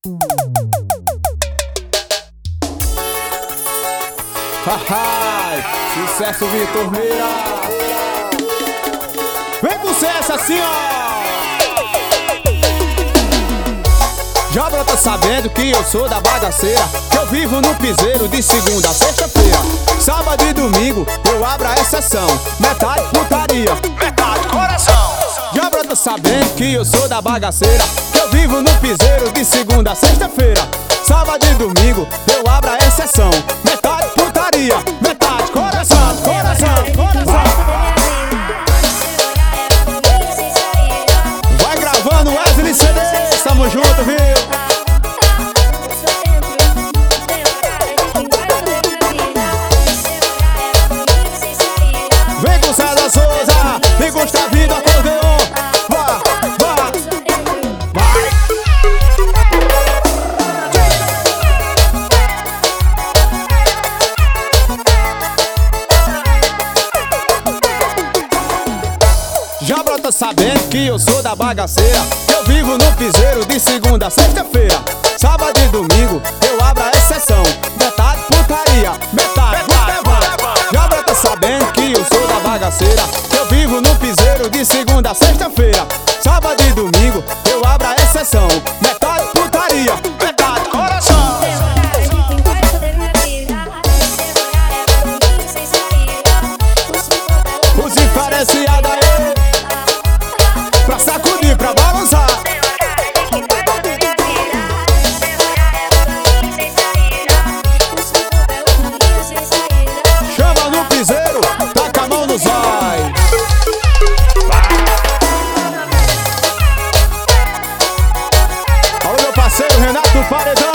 Sucesso Vitor Meira. Vem com sucesso assim, ó. Já brota sabendo que eu sou da bagaceira, que eu vivo no piseiro de segunda a sexta-feira. Sábado e domingo eu abro a exceção, metade putaria, metade coração. Já brota sabendo que eu sou da bagaceira, que eu vivo no piseiro de segunda a sexta-feira. Sábado e domingo eu abro a exceção, metade putaria, metade coração, coração, coração. Vai gravando Wesley CD, tamo junto, viu? Vem com César Souza e Gustavinho do acordeon. Vá, vá, vai. Já brota sabendo que eu sou da bagaceira, que eu vivo no piseiro de segunda a sexta-feira. Sábado e domingo eu abro a exceção, metade putaria, metade leva. Já brota sabendo que eu sou da bagaceira, que eu vivo no piseiro de segunda a sexta-feira. Sábado e domingo eu abro a exceção, metade putaria, metade coração. Os diferenciados aí, pra sacudir, pra balançar. Chama no piseiro, taca a mão no zói. Alô, meu parceiro Renato Paredão.